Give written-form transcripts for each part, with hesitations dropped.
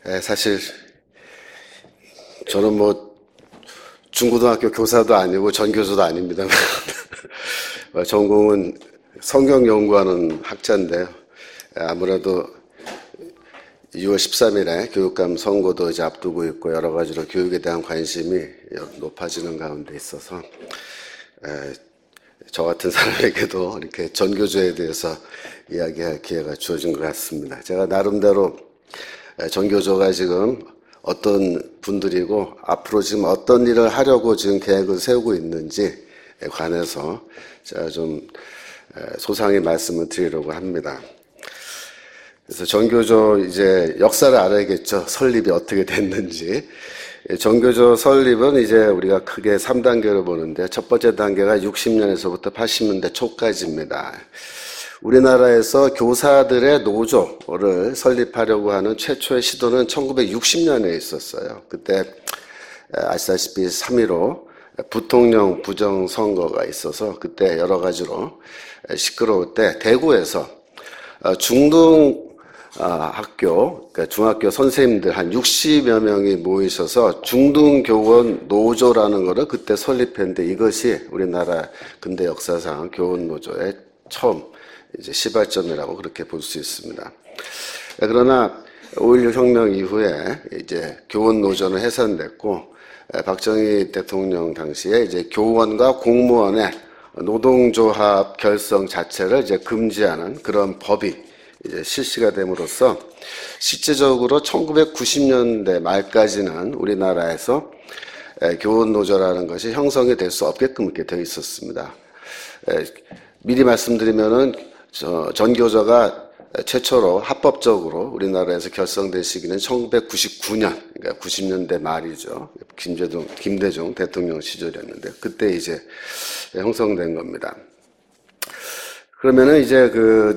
사실 저는 중고등학교 교사도 아니고 전교조도 아닙니다만 전공은 성경 연구하는 학자인데요. 아무래도 6월 13일에 교육감 선거도 이제 앞두고 있고 여러 가지로 교육에 대한 관심이 높아지는 가운데 있어서 저 같은 사람에게도 이렇게 전교조에 대해서 이야기할 기회가 주어진 것 같습니다. 제가 나름대로 전교조가 지금 어떤 분들이고 앞으로 지금 어떤 일을 하려고 지금 계획을 세우고 있는지에 관해서 제가 좀 소상히 말씀을 드리려고 합니다. 그래서 전교조 이제 역사를 알아야겠죠. 설립이 어떻게 됐는지. 전교조 설립은 이제 우리가 크게 3단계로 보는데 첫 번째 단계가 60년에서부터 80년대 초까지입니다. 우리나라에서 교사들의 노조를 설립하려고 하는 최초의 시도는 1960년에 있었어요. 그때 아시다시피 3.15 부통령 부정선거가 있어서 그때 여러 가지로 시끄러울 때 대구에서 중등 학교, 그러니까 중학교 선생님들 한 60여 명이 모이셔서 중등교원 노조라는 거를 그때 설립했는데 이것이 우리나라 근대 역사상 교원 노조의 처음 이제 시발점이라고 그렇게 볼 수 있습니다. 그러나 5.16 혁명 이후에 이제 교원 노조는 해산됐고 박정희 대통령 당시에 이제 교원과 공무원의 노동조합 결성 자체를 이제 금지하는 그런 법이 이제 실시가 됨으로써 실제적으로 1990년대 말까지는 우리나라에서 교원 노조라는 것이 형성이 될 수 없게끔 이렇게 되어 있었습니다. 미리 말씀드리면은 전교조가 최초로 합법적으로 우리나라에서 결성된 시기는 1999년, 그러니까 90년대 말이죠. 김대중 대통령 시절이었는데 그때 이제 형성된 겁니다. 그러면은 이제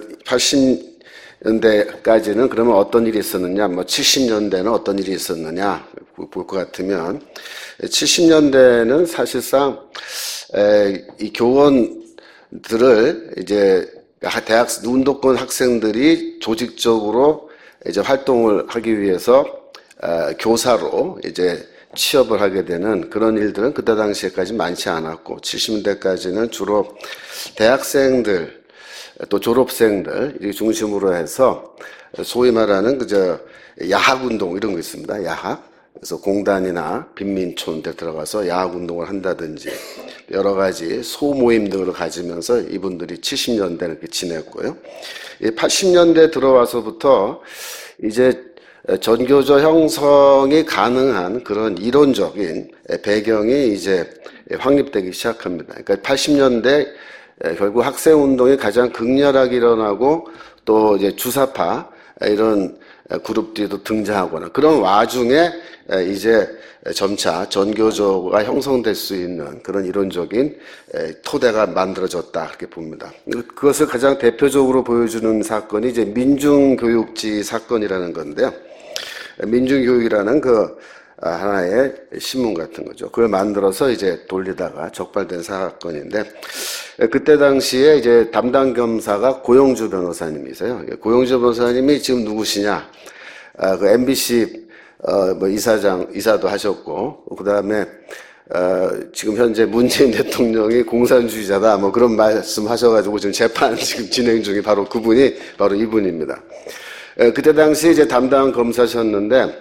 80년대까지는 그러면 어떤 일이 있었느냐, 70년대는 어떤 일이 있었느냐 볼 것 같으면 70년대는 사실상 이 교원들을 이제 대학 운동권 학생들이 조직적으로 이제 활동을 하기 위해서 교사로 이제 취업을 하게 되는 그런 일들은 그때 당시에까지 많지 않았고 70년대까지는 주로 대학생들 또 졸업생들 이 중심으로 해서 소위 말하는 야학 운동 이런 거 있습니다. 야학. 그래서 공단이나 빈민촌 데 들어가서 야학 운동을 한다든지 여러 가지 소모임 등을 가지면서 이분들이 70년대 이렇게 지냈고요. 80년대 들어와서부터 이제 전교조 형성이 가능한 그런 이론적인 배경이 이제 확립되기 시작합니다. 그러니까 80년대 결국 학생 운동이 가장 극렬하게 일어나고 또 이제 주사파 이런 그룹들이 또 등장하거나 그런 와중에 이제 점차 전교조가 형성될 수 있는 그런 이론적인 토대가 만들어졌다 그렇게 봅니다. 그것을 가장 대표적으로 보여주는 사건이 이제 민중교육지 사건이라는 건데요. 민중교육이라는 하나의 신문 같은 거죠. 그걸 만들어서 이제 돌리다가 적발된 사건인데 그때 당시에 이제 담당 검사가 고영주 변호사님이세요. 고영주 변호사님이 지금 누구시냐? MBC 이사도 하셨고 그 다음에 지금 현재 문재인 대통령이 공산주의자다 그런 말씀하셔가지고 지금 재판 지금 진행 중이 바로 그분이 바로 이분입니다. 그때 당시 이제 담당 검사셨는데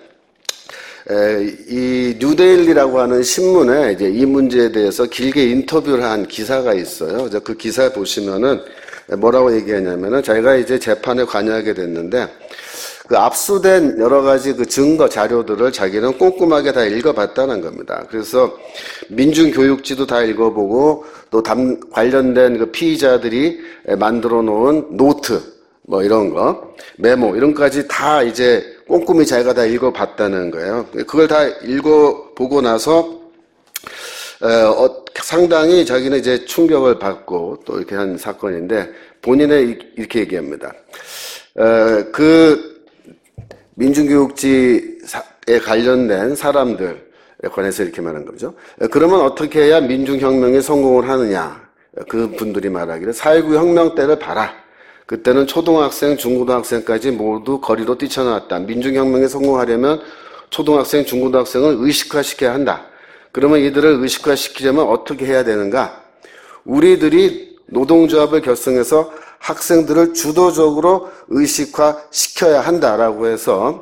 이 뉴데일리라고 하는 신문에 이제 이 문제에 대해서 길게 인터뷰를 한 기사가 있어요. 그래서 그 기사 보시면은 뭐라고 얘기하냐면은 자기가 이제 재판에 관여하게 됐는데 압수된 여러 가지 증거 자료들을 자기는 꼼꼼하게 다 읽어봤다는 겁니다. 그래서 민중교육지도 다 읽어보고 또 관련된 피의자들이 만들어 놓은 노트 이런 거 메모 이런 것까지 다 이제 꼼꼼히 자기가 다 읽어봤다는 거예요. 그걸 다 읽어보고 나서 상당히 자기는 이제 충격을 받고 또 이렇게 한 사건인데 본인은 이렇게 얘기합니다. 민중교육지에 관련된 사람들에 관해서 이렇게 말한 거죠. 그러면 어떻게 해야 민중혁명이 성공을 하느냐? 그 분들이 말하기를 4.19 혁명 때를 봐라. 그때는 초등학생, 중고등학생까지 모두 거리로 뛰쳐나왔다. 민중혁명에 성공하려면 초등학생, 중고등학생을 의식화시켜야 한다. 그러면 이들을 의식화시키려면 어떻게 해야 되는가? 우리들이 노동조합을 결성해서 학생들을 주도적으로 의식화시켜야 한다라고 해서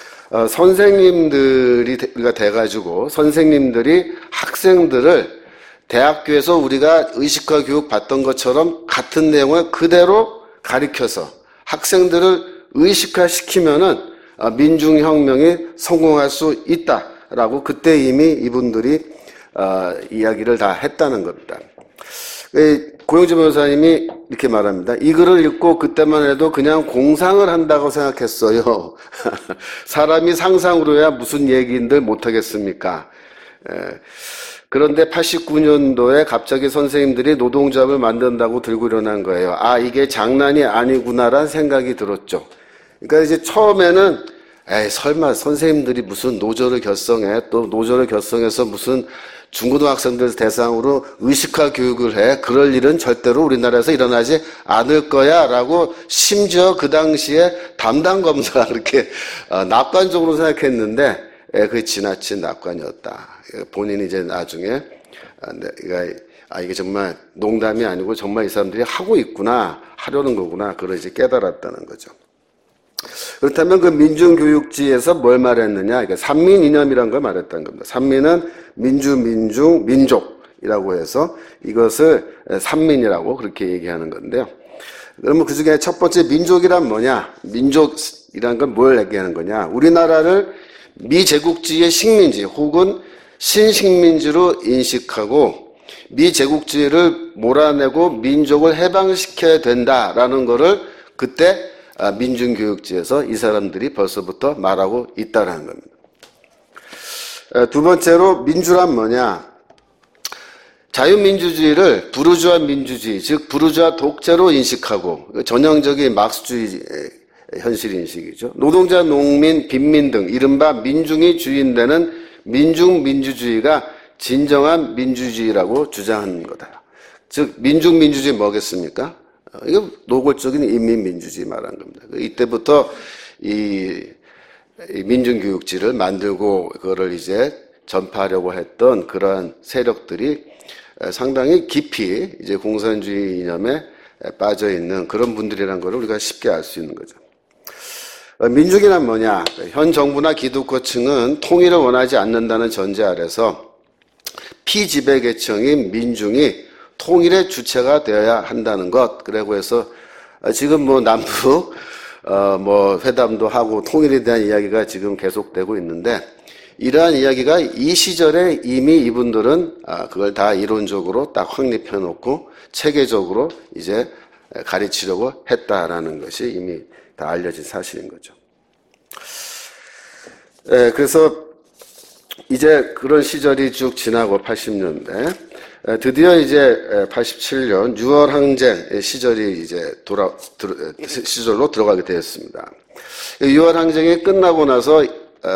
선생님들이 돼가지고 선생님들이 학생들을 대학교에서 우리가 의식화 교육 받던 것처럼 같은 내용을 그대로 가르쳐서 학생들을 의식화시키면은 민중혁명이 성공할 수 있다라고 그때 이미 이분들이 이야기를 다 했다는 겁니다. 고영주 변호사님이 이렇게 말합니다. 이 글을 읽고 그때만 해도 그냥 공상을 한다고 생각했어요. 사람이 상상으로 해야 무슨 얘기인들 못하겠습니까? 그런데 89년도에 갑자기 선생님들이 노동조합을 만든다고 들고 일어난 거예요. 아, 이게 장난이 아니구나라는 생각이 들었죠. 그러니까 이제 처음에는 설마 선생님들이 무슨 노조를 결성해, 또 노조를 결성해서 무슨 중고등학생들 대상으로 의식화 교육을 해. 그럴 일은 절대로 우리나라에서 일어나지 않을 거야 라고 심지어 그 당시에 담당 검사가 그렇게 낙관적으로 생각했는데 그게 지나친 낙관이었다. 본인이 이제 나중에 이게 정말 농담이 아니고 정말 이 사람들이 하고 있구나, 하려는 거구나, 그걸 이제 깨달았다는 거죠. 그렇다면 그 민중교육지에서 뭘 말했느냐? 그러니까 삼민 이념이라는 걸 말했다는 겁니다. 삼민은 민주, 민중, 민족이라고 해서 이것을 삼민이라고 그렇게 얘기하는 건데요. 그러면 그 중에 첫 번째 민족이란 뭐냐? 민족이란 건 뭘 얘기하는 거냐? 우리나라를 미제국주의의 식민지 혹은 신식민지로 인식하고 미제국주의를 몰아내고 민족을 해방시켜야 된다라는 거를 그때 민중교육지에서 이 사람들이 벌써부터 말하고 있다는 겁니다. 두 번째로 민주란 뭐냐? 자유민주주의를 부르주아 민주주의, 즉 부르주아 독재로 인식하고 전형적인 막스주의 현실인식이죠. 노동자, 농민, 빈민 등 이른바 민중이 주인되는 민중민주주의가 진정한 민주주의라고 주장하는 거다. 즉 민중민주주의 뭐겠습니까? 이거 노골적인 인민민주주의 말하는 겁니다. 이때부터 이 민중교육지를 만들고 그거를 이제 전파하려고 했던 그러한 세력들이 상당히 깊이 이제 공산주의 이념에 빠져 있는 그런 분들이라는 걸 우리가 쉽게 알 수 있는 거죠. 민중이란 뭐냐? 현 정부나 기득권층은 통일을 원하지 않는다는 전제 아래서 피지배 계층인 민중이 통일의 주체가 되어야 한다는 것. 그리고 해서 지금 뭐 남북 뭐 회담도 하고 통일에 대한 이야기가 지금 계속되고 있는데 이러한 이야기가 이 시절에 이미 이분들은 그걸 다 이론적으로 딱 확립해 놓고 체계적으로 이제 가르치려고 했다라는 것이 이미 다 알려진 사실인 거죠. 그래서 이제 그런 시절이 쭉 지나고 80년대 드디어 이제 87년 6월 항쟁 시절이 이제 시절로 들어가게 되었습니다. 6월 항쟁이 끝나고 나서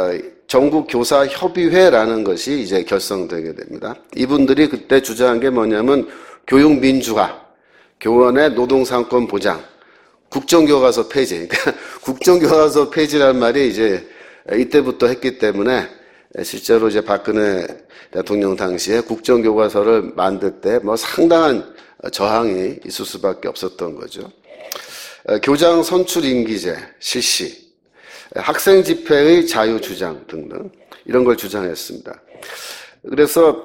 전국교사협의회라는 것이 이제 결성되게 됩니다. 이분들이 그때 주장한 게 뭐냐면 교육민주화, 교원의 노동상권 보장, 국정교과서 폐지. 그러니까 국정교과서 폐지라는 말이 이제 이때부터 했기 때문에 실제로 이제 박근혜 대통령 당시에 국정교과서를 만들 때 뭐 상당한 저항이 있을 수밖에 없었던 거죠. 교장 선출 임기제 실시, 학생 집회의 자유 주장 등등 이런 걸 주장했습니다. 그래서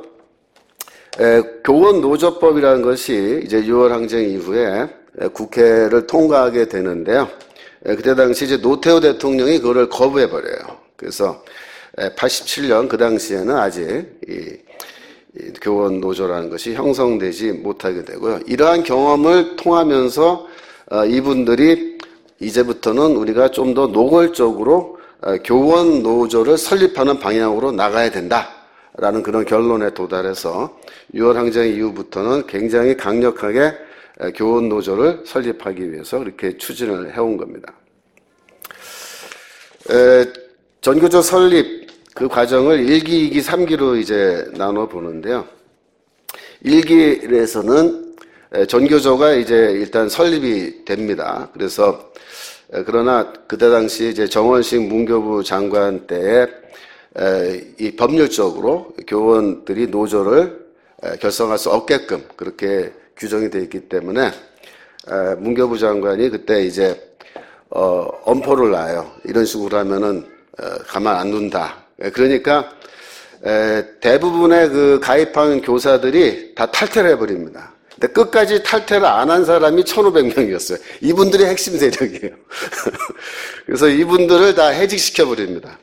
교원 노조법이라는 것이 이제 6월 항쟁 이후에 국회를 통과하게 되는데요. 그때 당시 이제 노태우 대통령이 그거를 거부해 버려요. 그래서 87년 그 당시에는 아직 이 교원 노조라는 것이 형성되지 못하게 되고요. 이러한 경험을 통하면서 이분들이 이제부터는 우리가 좀 더 노골적으로 교원 노조를 설립하는 방향으로 나가야 된다라는 그런 결론에 도달해서 6월 항쟁 이후부터는 굉장히 강력하게 교원 노조를 설립하기 위해서 그렇게 추진을 해온 겁니다. 전교조 설립 그 과정을 1기, 2기, 3기로 이제 나눠 보는데요. 1기에서는 전교조가 이제 일단 설립이 됩니다. 그래서 그러나 그때 당시 이제 정원식 문교부 장관 때에 이 법률적으로 교원들이 노조를 결성할 수 없게끔 그렇게 규정이 되어 있기 때문에 문교부 장관이 그때 이제 엄포를 놔요. 이런 식으로 하면은 가만 안 둔다. 그러니까 대부분의 그 가입한 교사들이 다 탈퇴를 해버립니다. 근데 끝까지 탈퇴를 안 한 사람이 1,500명이었어요. 이분들이 핵심 세력이에요. 그래서 이분들을 다 해직시켜버립니다.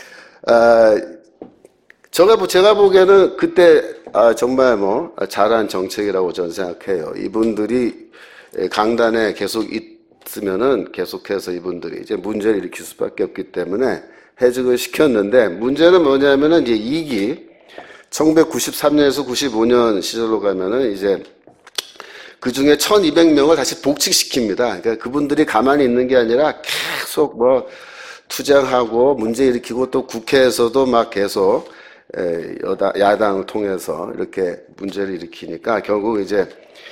제가 보기에는 그때 정말 잘한 정책이라고 저는 생각해요. 이분들이 강단에 계속 있으면은 계속해서 이분들이 이제 문제를 일으킬 수밖에 없기 때문에 해직을 시켰는데, 문제는 뭐냐면은 이제 2기 1993년에서 95년 시절로 가면은 이제 그 중에 1,200명을 다시 복직시킵니다. 그러니까 그분들이 가만히 있는 게 아니라 계속 투쟁하고 문제 일으키고, 또 국회에서도 막 계속 야당을 통해서 이렇게 문제를 일으키니까 결국 이제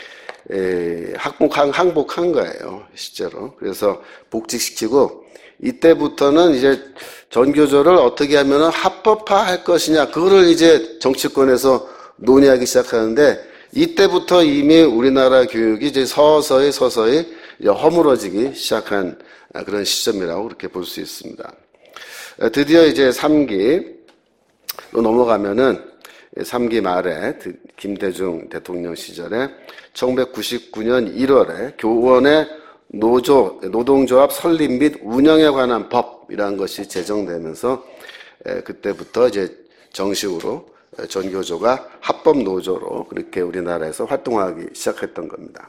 항복한 거예요, 실제로. 그래서 복직시키고, 이때부터는 이제 전교조를 어떻게 하면 합법화할 것이냐, 그거를 이제 정치권에서 논의하기 시작하는데, 이때부터 이미 우리나라 교육이 이제 서서히 이제 허물어지기 시작한 그런 시점이라고 그렇게 볼 수 있습니다. 드디어 이제 3기로 넘어가면은 3기 말에 김대중 대통령 시절에 1999년 1월에 교원의 노동조합 설립 및 운영에 관한 법이라는 것이 제정되면서 그때부터 이제 정식으로 전교조가 합법 노조로 그렇게 우리나라에서 활동하기 시작했던 겁니다.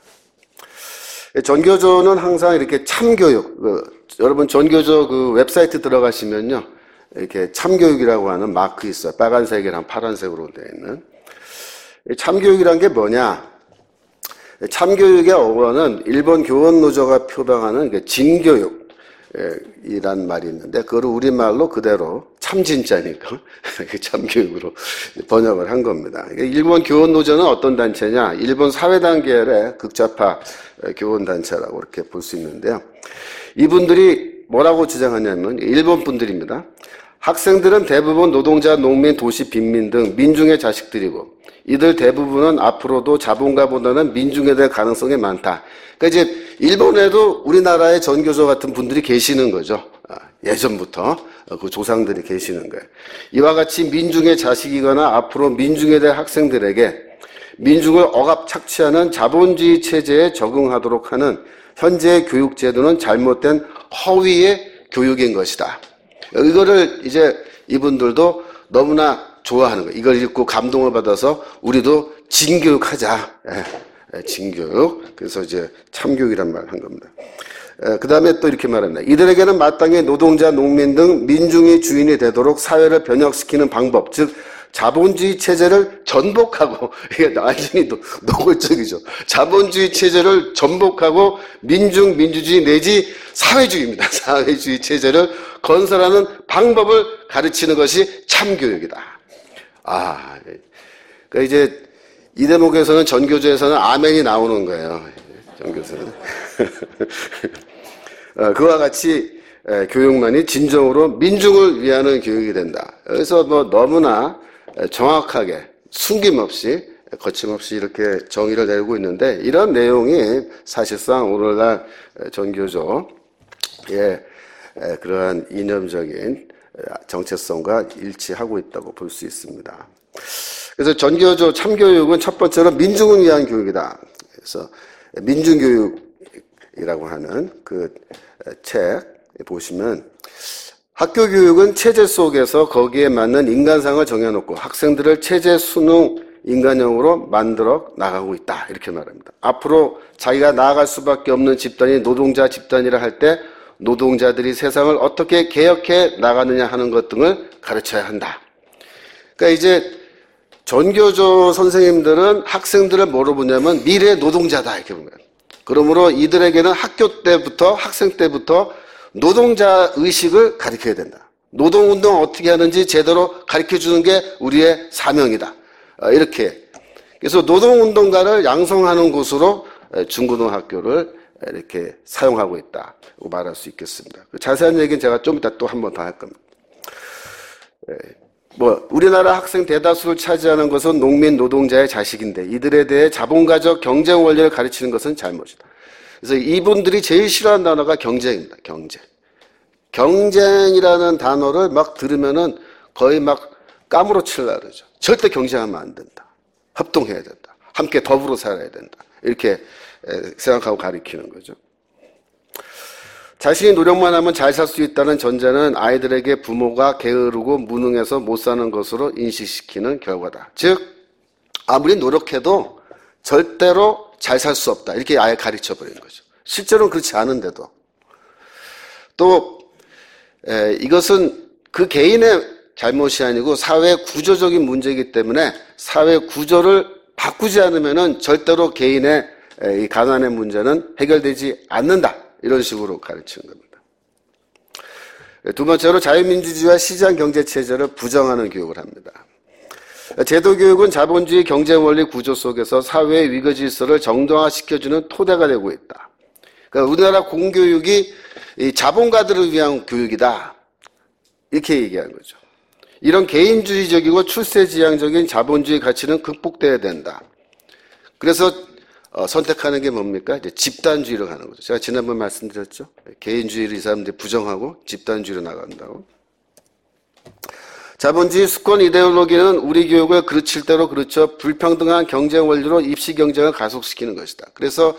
전교조는 항상 이렇게 참교육, 여러분 전교조 그 웹사이트 들어가시면요, 이렇게 참교육이라고 하는 마크 있어요. 빨간색이랑 파란색으로 되어 있는. 참교육이란 게 뭐냐? 참교육의 어원은 일본 교원노조가 표방하는 진교육이란 말이 있는데, 그거를 우리말로 그대로 참진짜니까 참교육으로 번역을 한 겁니다. 일본 교원노조는 어떤 단체냐? 일본 사회단계의 극좌파 교원단체라고 이렇게 볼 수 있는데요. 이분들이 뭐라고 주장하냐면, 일본 분들입니다. 학생들은 대부분 노동자, 농민, 도시, 빈민 등 민중의 자식들이고, 이들 대부분은 앞으로도 자본가보다는 민중에 대한 가능성이 많다. 그러니까 이제 일본에도 우리나라의 전교조 같은 분들이 계시는 거죠. 예전부터 그 조상들이 계시는 거예요. 이와 같이 민중의 자식이거나 앞으로 민중에 대한 학생들에게 민중을 억압 착취하는 자본주의 체제에 적응하도록 하는 현재의 교육 제도는 잘못된 허위의 교육인 것이다. 이거를 이제 이분들도 너무나 좋아하는 거예요. 이걸 읽고 감동을 받아서 우리도 진교육하자. 진교육. 그래서 이제 참교육이란 말을 한 겁니다. 그 다음에 또 이렇게 말합니다. 이들에게는 마땅히 노동자, 농민 등 민중이 주인이 되도록 사회를 변혁시키는 방법, 즉 자본주의 체제를 전복하고, 이게 완전히 노골적이죠. 자본주의 체제를 전복하고 민주주의 내지 사회주의입니다. 사회주의 체제를 건설하는 방법을 가르치는 것이 참교육이다. 그러니까 이제 이 대목에서는 전교조에서는 아멘이 나오는 거예요. 전교조는. 그와 같이 교육만이 진정으로 민중을 위하는 교육이 된다. 그래서 너무나 정확하게 숨김없이 거침없이 이렇게 정의를 내리고 있는데, 이런 내용이 사실상 오늘날 전교조의 그러한 이념적인 정체성과 일치하고 있다고 볼 수 있습니다. 그래서 전교조 참교육은 첫 번째로 민중을 위한 교육이다. 그래서 민중교육이라고 하는 그 책 보시면, 학교 교육은 체제 속에서 거기에 맞는 인간상을 정해놓고 학생들을 체제 순응 인간형으로 만들어 나가고 있다. 이렇게 말합니다. 앞으로 자기가 나아갈 수밖에 없는 집단이 노동자 집단이라 할 때 노동자들이 세상을 어떻게 개혁해 나가느냐 하는 것 등을 가르쳐야 한다. 그러니까 이제 전교조 선생님들은 학생들을 뭐로 보냐면 미래 노동자다 이렇게 본 거예요. 그러므로 이들에게는 학교 때부터, 학생 때부터 노동자 의식을 가르쳐야 된다. 노동운동 어떻게 하는지 제대로 가르쳐주는 게 우리의 사명이다. 이렇게 그래서 노동운동가를 양성하는 곳으로 중고등학교를 이렇게 사용하고 있다고 말할 수 있겠습니다. 자세한 얘기는 제가 좀 이따 또 한 번 더 할 겁니다. 우리나라 학생 대다수를 차지하는 것은 농민 노동자의 자식인데 이들에 대해 자본가적 경쟁 원리를 가르치는 것은 잘못이다. 그래서 이분들이 제일 싫어하는 단어가 경쟁입니다. 경쟁. 경쟁이라는 단어를 막 들으면은 거의 막 까무러치려고 그러죠. 절대 경쟁하면 안 된다. 협동해야 된다. 함께 더불어 살아야 된다. 이렇게 생각하고 가르치는 거죠. 자신이 노력만 하면 잘 살 수 있다는 전제는 아이들에게 부모가 게으르고 무능해서 못 사는 것으로 인식시키는 결과다. 즉 아무리 노력해도 절대로 잘 살 수 없다. 이렇게 아예 가르쳐버린 거죠. 실제로는 그렇지 않은데도. 또 이것은 그 개인의 잘못이 아니고 사회 구조적인 문제이기 때문에 사회 구조를 바꾸지 않으면은 절대로 개인의 이 가난의 문제는 해결되지 않는다. 이런 식으로 가르치는 겁니다. 두 번째로 자유민주주의와 시장경제체제를 부정하는 교육을 합니다. 제도교육은 자본주의 경쟁원리 구조 속에서 사회의 위계질서를 정당화시켜주는 토대가 되고 있다. 그러니까 우리나라 공교육이 이 자본가들을 위한 교육이다. 이렇게 얘기하는 거죠. 이런 개인주의적이고 출세지향적인 자본주의 가치는 극복돼야 된다. 그래서 선택하는 게 뭡니까? 이제 집단주의로 가는 거죠. 제가 지난번 말씀드렸죠. 개인주의를 이 사람들이 부정하고 집단주의로 나간다고. 자본주의 수권 이데올로기는 우리 교육을 그르칠 대로 그렇죠. 불평등한 경쟁 원리로 입시 경쟁을 가속시키는 것이다. 그래서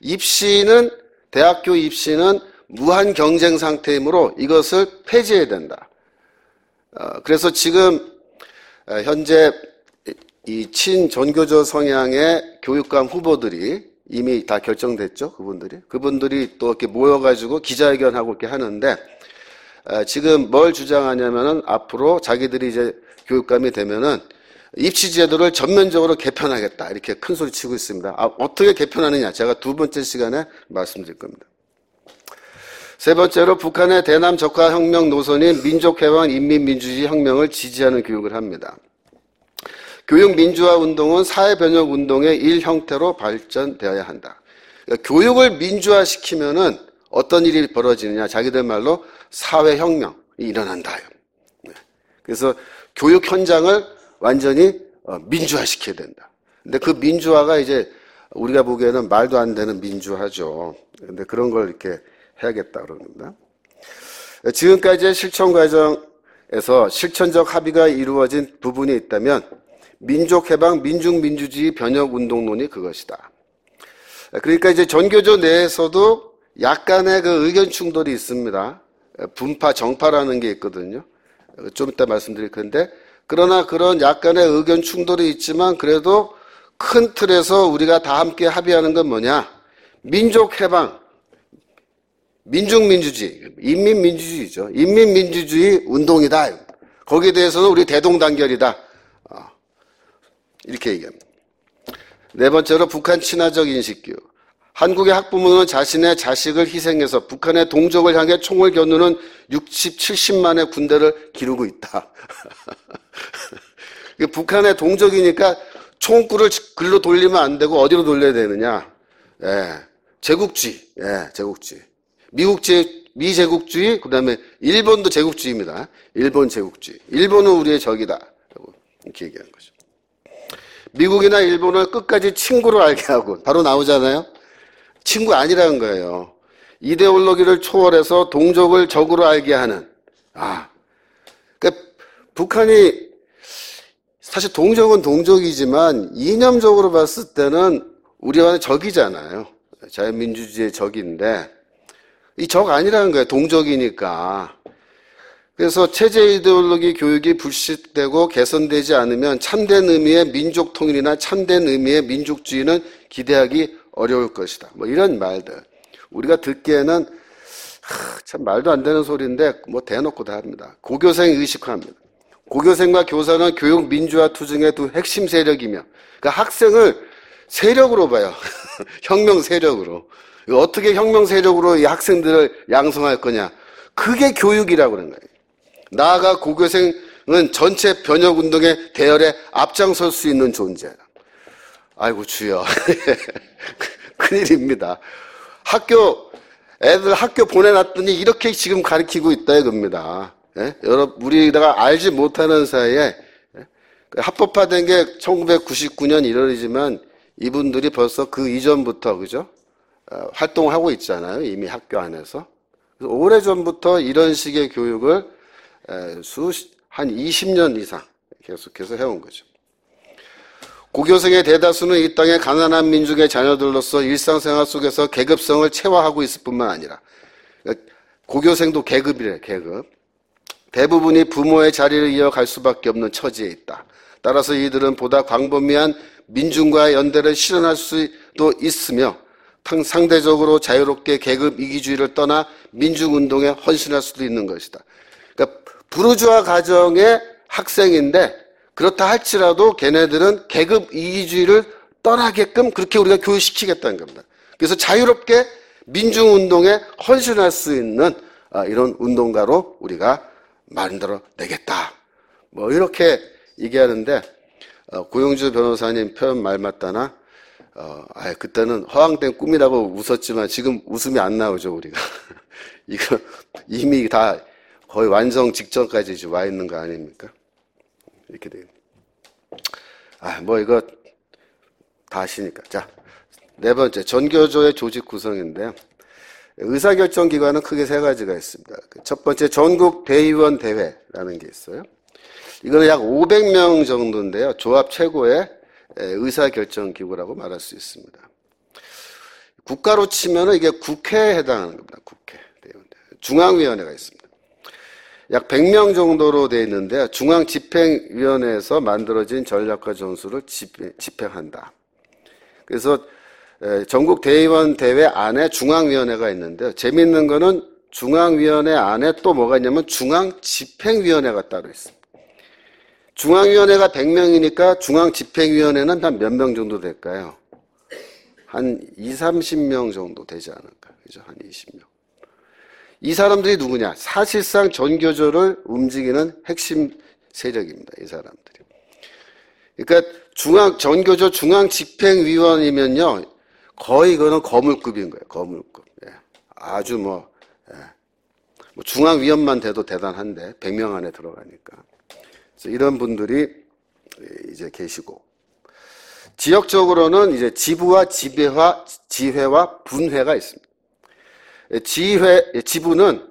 대학교 입시는 무한 경쟁 상태이므로 이것을 폐지해야 된다. 그래서 지금 현재 이 친전교조 성향의 교육감 후보들이 이미 다 결정됐죠. 그분들이 또 이렇게 모여가지고 기자회견하고 이렇게 하는데 지금 뭘 주장하냐면은 앞으로 자기들이 이제 교육감이 되면은 입시 제도를 전면적으로 개편하겠다 이렇게 큰 소리 치고 있습니다. 어떻게 개편하느냐 제가 두 번째 시간에 말씀드릴 겁니다. 세 번째로 북한의 대남 적화혁명 노선인 민족해방 인민민주주의 혁명을 지지하는 교육을 합니다. 교육 민주화 운동은 사회 변혁 운동의 일형태로 발전되어야 한다. 그러니까 교육을 민주화시키면은 어떤 일이 벌어지느냐? 자기들 말로 사회 혁명이 일어난다. 그래서 교육 현장을 완전히 민주화시켜야 된다. 근데 그 민주화가 이제 우리가 보기에는 말도 안 되는 민주화죠. 근데 그런 걸 이렇게 해야겠다 그러는 겁니다. 지금까지의 실천 과정에서 실천적 합의가 이루어진 부분이 있다면 민족해방, 민중민주주의 변혁운동론이 그것이다. 그러니까 이제 전교조 내에서도 약간의 그 의견 충돌이 있습니다. 분파, 정파라는 게 있거든요. 좀 이따 말씀드릴 건데, 그러나 그런 약간의 의견 충돌이 있지만 그래도 큰 틀에서 우리가 다 함께 합의하는 건 뭐냐? 민족해방, 민중민주주의, 인민민주주의죠. 인민민주주의 운동이다. 거기에 대해서는 우리 대동단결이다. 이렇게 얘기합니다. 네 번째로 북한 친화적 인식교육. 한국의 학부모는 자신의 자식을 희생해서 북한의 동족을 향해 총을 겨누는 60, 70만의 군대를 기르고 있다. 북한의 동족이니까 총구를 글로 돌리면 안 되고 어디로 돌려야 되느냐? 제국주의. 제국주의. 미제국주의, 그 다음에 일본도 제국주의입니다. 일본 제국주의. 일본은 우리의 적이다. 이렇게 얘기하는 거죠. 미국이나 일본을 끝까지 친구로 알게 하고, 바로 나오잖아요? 친구 아니라는 거예요. 이데올로기를 초월해서 동족을 적으로 알게 하는. 그러니까 북한이 사실 동족은 동족이지만 이념적으로 봤을 때는 우리와는 적이잖아요. 자유민주주의의 적인데 이 적 아니라는 거예요. 동족이니까. 그래서 체제 이데올로기 교육이 불식되고 개선되지 않으면 참된 의미의 민족 통일이나 참된 의미의 민족주의는 기대하기 어려울 것이다. 뭐 이런 말들. 우리가 듣기에는 참 말도 안 되는 소리인데 뭐 대놓고 다 합니다. 고교생 의식화합니다. 고교생과 교사는 교육 민주화 투쟁의 두 핵심 세력이며 그러니까 학생을 세력으로 봐요. 혁명 세력으로. 어떻게 혁명 세력으로 이 학생들을 양성할 거냐. 그게 교육이라고 그러는 거예요. 나아가 고교생은 전체 변혁운동의 대열에 앞장설 수 있는 존재다. 아이고 주여. 큰일입니다. 애들 학교 보내놨더니 이렇게 지금 가르치고 있다 이겁니다. 예? 우리가 알지 못하는 사이에 합법화된 게 1999년 1월이지만 이분들이 벌써 그 이전부터 그죠? 활동을 하고 있잖아요. 이미 학교 안에서. 그래서 오래전부터 이런 식의 교육을 한 20년 이상 계속해서 해온 거죠. 고교생의 대다수는 이 땅의 가난한 민족의 자녀들로서 일상생활 속에서 계급성을 체화하고 있을 뿐만 아니라 고교생도 계급이래, 계급. 대부분이 부모의 자리를 이어갈 수밖에 없는 처지에 있다. 따라서 이들은 보다 광범위한 민중과의 연대를 실현할 수도 있으며 상대적으로 자유롭게 계급 이기주의를 떠나 민중운동에 헌신할 수도 있는 것이다. 그러니까 부르주아 가정의 학생인데 그렇다 할지라도 걔네들은 계급 이기주의를 떠나게끔 그렇게 우리가 교육시키겠다는 겁니다. 그래서 자유롭게 민중운동에 헌신할 수 있는 이런 운동가로 우리가 만들어내겠다. 뭐 이렇게 얘기하는데 고용주 변호사님 표현 말 맞다나 그때는 허황된 꿈이라고 웃었지만 지금 웃음이 안 나오죠 우리가. 이거 이미 다 거의 완성 직전까지 와 있는 거 아닙니까? 이렇게 돼요. 뭐 이거 다 아시니까. 자, 네 번째 전교조의 조직 구성인데요. 의사결정기관은 크게 세 가지가 있습니다. 첫 번째 전국 대의원 대회라는 게 있어요. 이거는 약 500명 정도인데요. 조합 최고의 의사결정기구라고 말할 수 있습니다. 국가로 치면은 이게 국회에 해당하는 겁니다. 국회 대의원 대회. 중앙위원회가 있습니다. 약 100명 정도로 되어 있는데 중앙집행위원회에서 만들어진 전략과 전술을 집행한다. 그래서 전국 대의원 대회 안에 중앙위원회가 있는데요. 재미있는 거는 중앙위원회 안에 또 뭐가 있냐면 중앙집행위원회가 따로 있습니다. 중앙위원회가 100명이니까 중앙집행위원회는 한 몇 명 정도 될까요? 한 20, 30명 정도 되지 않을까. 그죠? 한 20명. 이 사람들이 누구냐? 사실상 전교조를 움직이는 핵심 세력입니다. 이 사람들이. 그러니까 전교조 중앙집행위원이면요. 거의 이거는 거물급인 거예요. 거물급. 예. 아주 뭐 중앙위원만 돼도 대단한데 100명 안에 들어가니까. 그래서 이런 분들이 이제 계시고. 지역적으로는 이제 지부와 지회와 분회가 있습니다. 지부는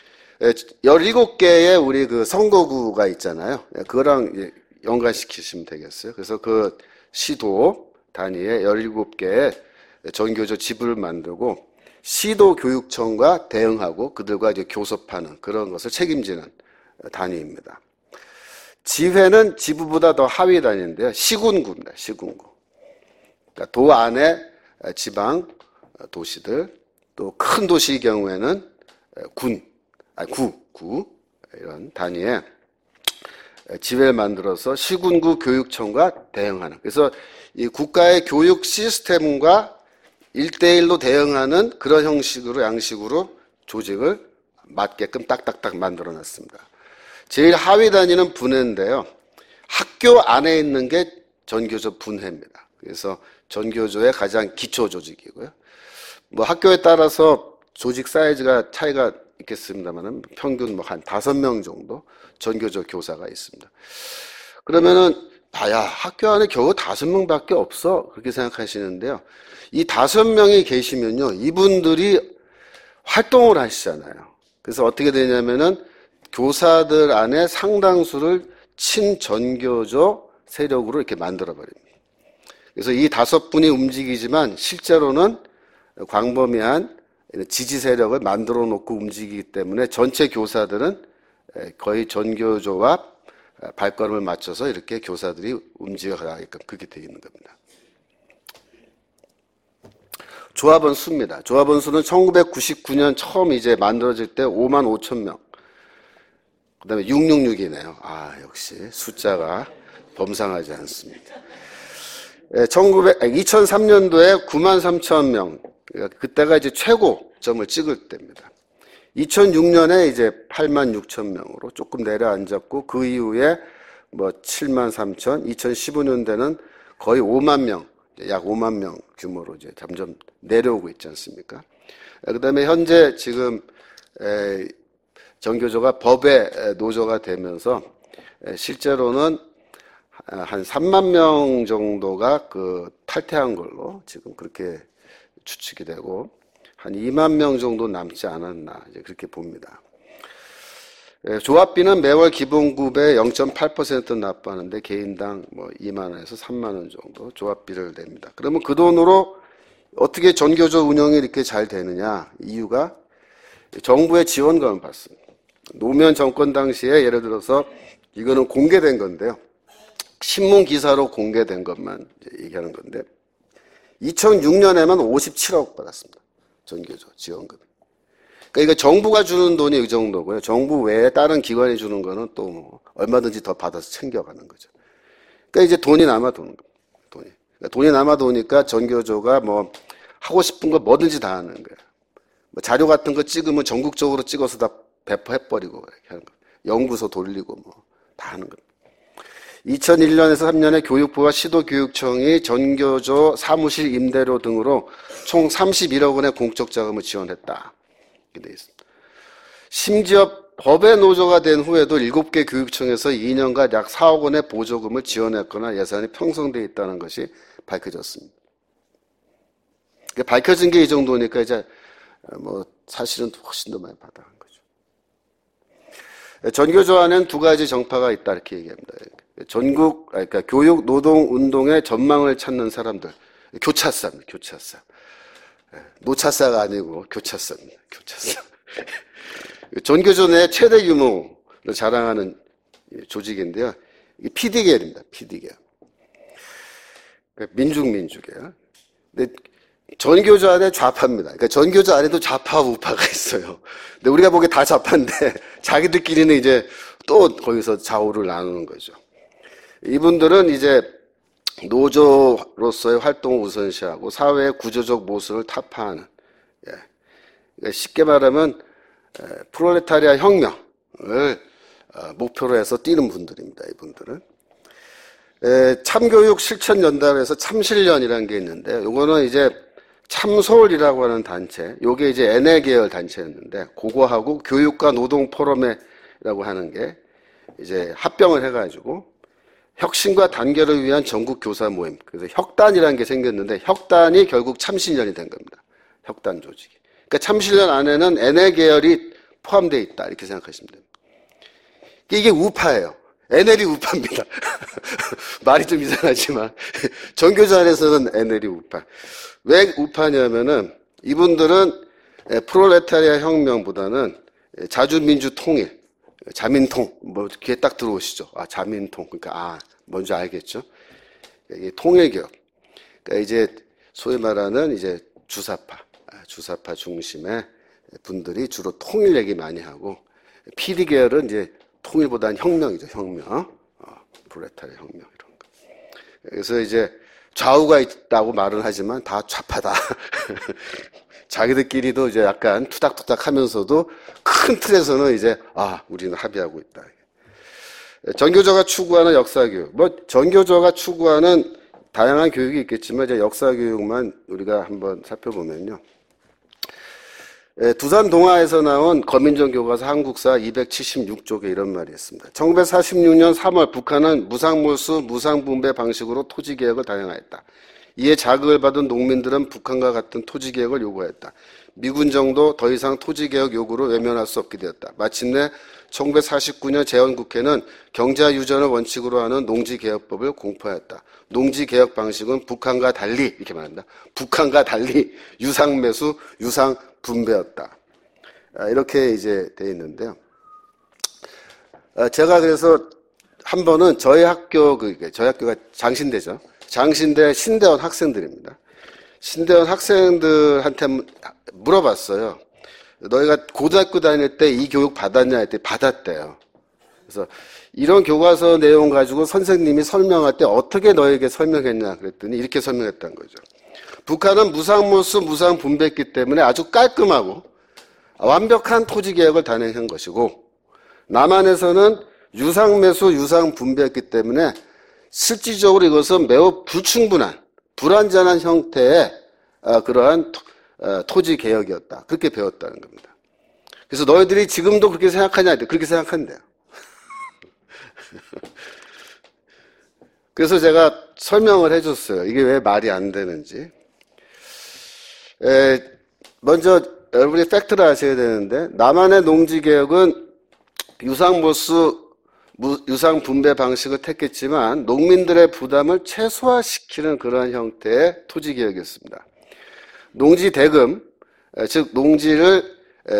17개의 우리 그 선거구가 있잖아요. 그거랑 연관시키시면 되겠어요. 그래서 그 시도 단위에 17개의 전교조 지부를 만들고 시도 교육청과 대응하고 그들과 이제 교섭하는 그런 것을 책임지는 단위입니다. 지회는 지부보다 더 하위 단위인데요. 시군구입니다. 시군구. 그러니까 도 안에 지방 도시들 또 큰 도시의 경우에는 구 이런 단위에 지회를 만들어서 시군구 교육청과 대응하는. 그래서 이 국가의 교육 시스템과 1대1로 대응하는 그런 형식으로 양식으로 조직을 맞게끔 딱딱딱 만들어놨습니다. 제일 하위 단위는 분회인데요. 학교 안에 있는 게 전교조 분회입니다. 그래서 전교조의 가장 기초 조직이고요. 뭐 학교에 따라서 조직 사이즈가 차이가 있겠습니다만은 평균 뭐 한 5명 정도 전교조 교사가 있습니다. 그러면은 학교 안에 겨우 5명밖에 없어 그렇게 생각하시는데요. 이 5명이 계시면요, 이분들이 활동을 하시잖아요. 그래서 어떻게 되냐면은 교사들 안에 상당수를 친전교조 세력으로 이렇게 만들어 버립니다. 그래서 이 5분이 움직이지만 실제로는 광범위한 지지 세력을 만들어 놓고 움직이기 때문에 전체 교사들은 거의 전교조와 발걸음을 맞춰서 이렇게 교사들이 움직여가게끔 그렇게 되어 있는 겁니다. 조합원 수입니다. 조합원 수는 1999년 처음 이제 만들어질 때 5만 5천 명. 그 다음에 666이네요. 역시 숫자가 범상하지 않습니다. 2003년도에 9만 3천 명. 그때가 이제 최고점을 찍을 때입니다. 2006년에 이제 8만 6천 명으로 조금 내려앉았고, 그 이후에 뭐 7만 3천, 2015년대는 거의 5만 명 약 5만 명 규모로 이제 점점 내려오고 있지 않습니까? 그다음에 현재 지금 전교조가 법의 노조가 되면서 실제로는 한 3만 명 정도가 그 탈퇴한 걸로 지금 그렇게 추측이 되고 한 2만 명 정도 남지 않았나 이제 그렇게 봅니다. 조합비는 매월 기본급의 0.8% 납부하는데 개인당 뭐 2만 원에서 3만 원 정도 조합비를 냅니다. 그러면 그 돈으로 어떻게 전교조 운영이 이렇게 잘 되느냐? 이유가 정부의 지원금을 받습니다. 노무현 정권 당시에 예를 들어서 이거는 공개된 건데요. 신문 기사로 공개된 것만 얘기하는 건데 2006년에만 57억 받았습니다. 전교조 지원금. 그러니까 정부가 주는 돈이 이 정도고요. 정부 외에 다른 기관이 주는 거는 또 뭐 얼마든지 더 받아서 챙겨가는 거죠. 그러니까 이제 돈이 남아 도는 겁니다. 돈이 남아 도니까 전교조가 뭐 하고 싶은 거 뭐든지 다 하는 거예요. 뭐 자료 같은 거 찍으면 전국적으로 찍어서 다 배포해버리고 이렇게 하는 거예요. 연구소 돌리고 뭐 다 하는 겁니다. 2001년에서 3년에 교육부와 시도교육청이 전교조 사무실 임대료 등으로 총 31억 원의 공적 자금을 지원했다. 이렇게 되어 있습니다. 심지어 법의 노조가 된 후에도 7개 교육청에서 2년간 약 4억 원의 보조금을 지원했거나 예산이 편성되어 있다는 것이 밝혀졌습니다. 밝혀진 게 이 정도니까 이제 뭐 사실은 훨씬 더 많이 받아간 거죠. 전교조 안에는 두 가지 정파가 있다 이렇게 얘기합니다. 그러니까 교육 노동 운동의 전망을 찾는 사람들, 교차사입니다. 교차사. 노차사가 아니고 교차사입니다. 교차사. 전교조 내 최대 규모를 자랑하는 조직인데요. 이게 PD계열입니다. PD계열. 민중계열. 근데 전교조 안에 좌파입니다. 그러니까 전교조 안에도 좌파, 우파가 있어요. 근데 우리가 보기에 다 좌파인데 자기들끼리는 이제 또 거기서 좌우를 나누는 거죠. 이분들은 이제 노조로서의 활동을 우선시하고 사회의 구조적 모순을 타파하는, 그러니까 쉽게 말하면 프롤레타리아 혁명을 목표로 해서 뛰는 분들입니다. 이분들은. 참교육 실천연단에서 참실련이라는 게 있는데, 요거는 이제 참서울이라고 하는 단체, 요게 이제 NL 계열 단체였는데, 그거하고 교육과 노동 포럼이라고 하는 게 이제 합병을 해가지고 혁신과 단결을 위한 전국 교사 모임, 그래서 혁단이라는 게 생겼는데, 혁단이 결국 참실련이 된 겁니다. 혁단 조직이. 그러니까 참실련 안에는 NL 계열이 포함되어 있다 이렇게 생각하시면 됩니다. 이게 우파예요. NL이 우파입니다. 말이 좀 이상하지만 전교조 안에서는 NL이 우파. 왜 우파냐면은 이분들은 프롤레타리아 혁명보다는 자주민주 통일, 자민통, 뭐 귀에 딱 들어오시죠. 아, 자민통. 그러니까 뭔지 알겠죠. 이게 통일개혁. 그러니까 이제 소위 말하는 이제 주사파 중심의 분들이 주로 통일 얘기 많이 하고, PD 계열은 이제 통일보다는 혁명이죠, 혁명. 프롤레타리아 혁명 이런 거. 그래서 이제 좌우가 있다고 말은 하지만 다 좌파다. 자기들끼리도 이제 약간 투닥투닥 하면서도 큰 틀에서는 이제 우리는 합의하고 있다. 전교조가 추구하는 역사교육. 뭐 전교조가 추구하는 다양한 교육이 있겠지만 이제 역사교육만 우리가 한번 살펴보면요. 두산 동아에서 나온 거민정 교과서 한국사 276쪽에 이런 말이 있습니다. 1946년 3월 북한은 무상몰수, 무상분배 방식으로 토지개혁을 단행하였다. 이에 자극을 받은 농민들은 북한과 같은 토지개혁을 요구하였다. 미군정도 더 이상 토지개혁 요구를 외면할 수 없게 되었다. 마침내 1949년 재헌국회는 경자유전을 원칙으로 하는 농지개혁법을 공포하였다. 농지개혁 방식은 북한과 달리, 이렇게 말합니다. 북한과 달리 유상매수, 유상분배였다. 이렇게 이제 되어 있는데요. 제가 그래서 한 번은 저희 학교가 장신대죠. 장신대 신대원 학생들입니다. 신대원 학생들한테 물어봤어요. 너희가 고등학교 다닐 때 이 교육 받았냐 했더니 받았대요. 그래서 이런 교과서 내용 가지고 선생님이 설명할 때 어떻게 너에게 설명했냐 그랬더니 이렇게 설명했다는 거죠. 북한은 무상몰수, 무상분배했기 때문에 아주 깔끔하고 완벽한 토지개혁을 단행한 것이고, 남한에서는 유상매수, 유상분배했기 때문에 실질적으로 이것은 매우 불충분한 불완전한 형태의 그러한 토지 개혁이었다. 그렇게 배웠다는 겁니다. 그래서 너희들이 지금도 그렇게 생각하냐? 그렇게 생각한대요. 그래서 제가 설명을 해줬어요. 이게 왜 말이 안 되는지. 먼저 여러분이 팩트를 아셔야 되는데, 남한의 농지개혁은 유상 분배 방식을 택했지만 농민들의 부담을 최소화시키는 그러한 형태의 토지개혁이었습니다. 농지 대금, 즉 농지를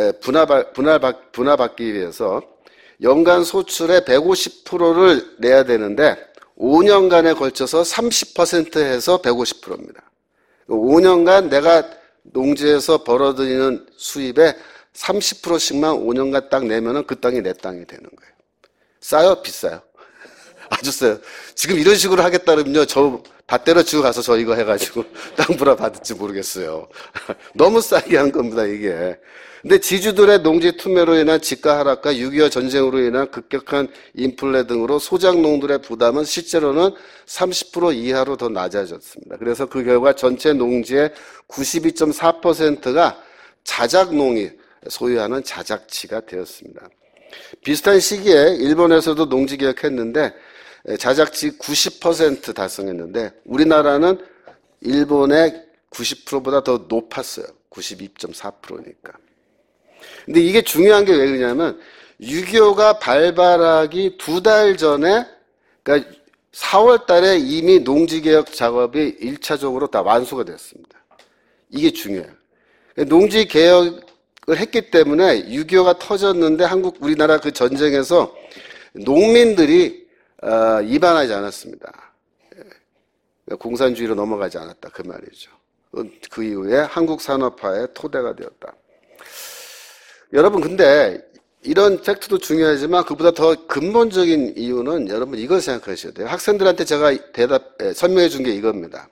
분할받기 위해서 연간 소출의 150%를 내야 되는데 5년간에 걸쳐서 30% 해서 150%입니다. 5년간 내가 농지에서 벌어들이는 수입의 30%씩만 5년간 딱 내면은 그 땅이 내 땅이 되는 거예요. 싸요? 비싸요? 아주 싸요. 지금 이런 식으로 하겠다 그러면요, 저 밭 때려치고 가서 저 이거 해가지고 땅 불화 받을지 모르겠어요. 너무 싸게 한 겁니다, 이게. 근데 지주들의 농지 투매로 인한 지가 하락과 6.25 전쟁으로 인한 급격한 인플레 등으로 소작농들의 부담은 실제로는 30% 이하로 더 낮아졌습니다. 그래서 그 결과 전체 농지의 92.4%가 자작농이 소유하는 자작지가 되었습니다. 비슷한 시기에 일본에서도 농지개혁했는데 자작지 90% 달성했는데 우리나라는 일본의 90%보다 더 높았어요. 92.4%니까. 근데 이게 중요한 게 왜 그러냐면 6.25가 발발하기 2달 전에, 그러니까 4월 달에 이미 농지개혁 작업이 1차적으로 다 완수가 됐습니다. 이게 중요해요. 농지개혁을 했기 때문에 6.25가 터졌는데 우리나라 그 전쟁에서 농민들이 이반하지 않았습니다. 공산주의로 넘어가지 않았다. 그 말이죠. 그 이후에 한국 산업화의 토대가 되었다. 여러분, 근데 이런 팩트도 중요하지만 그보다 더 근본적인 이유는 여러분 이걸 생각하셔야 돼요. 학생들한테 제가 설명해 준 게 이겁니다.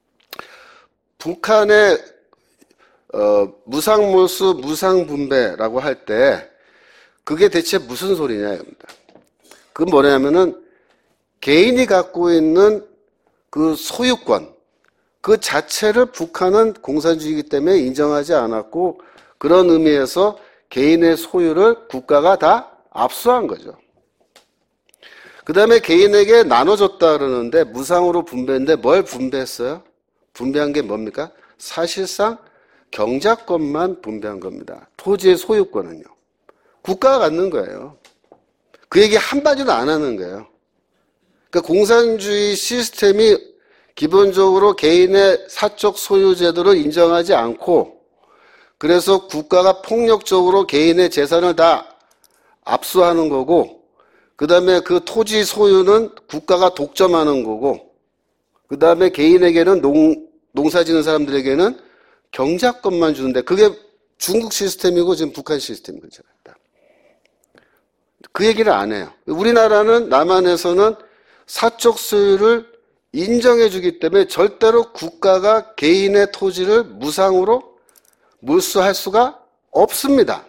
북한의 무상몰수 무상분배라고 할 때 그게 대체 무슨 소리냐 이겁니다. 그건 뭐냐면은 개인이 갖고 있는 그 소유권 그 자체를 북한은 공산주의이기 때문에 인정하지 않았고 그런 의미에서 개인의 소유를 국가가 다 압수한 거죠. 그 다음에 개인에게 나눠줬다 그러는데 무상으로 분배했는데 뭘 분배했어요? 분배한 게 뭡니까? 사실상 경작권만 분배한 겁니다. 토지의 소유권은요. 국가가 갖는 거예요. 그 얘기 한마디도 안 하는 거예요. 그러니까 공산주의 시스템이 기본적으로 개인의 사적 소유 제도를 인정하지 않고 그래서 국가가 폭력적으로 개인의 재산을 다 압수하는 거고 그 다음에 그 토지 소유는 국가가 독점하는 거고 그 다음에 개인에게는 농사 짓는 사람들에게는 경작권만 주는데 그게 중국 시스템이고 지금 북한 시스템이죠. 그 얘기를 안 해요. 우리나라는 남한에서는 사적 소유를 인정해 주기 때문에 절대로 국가가 개인의 토지를 무상으로 몰수할 수가 없습니다.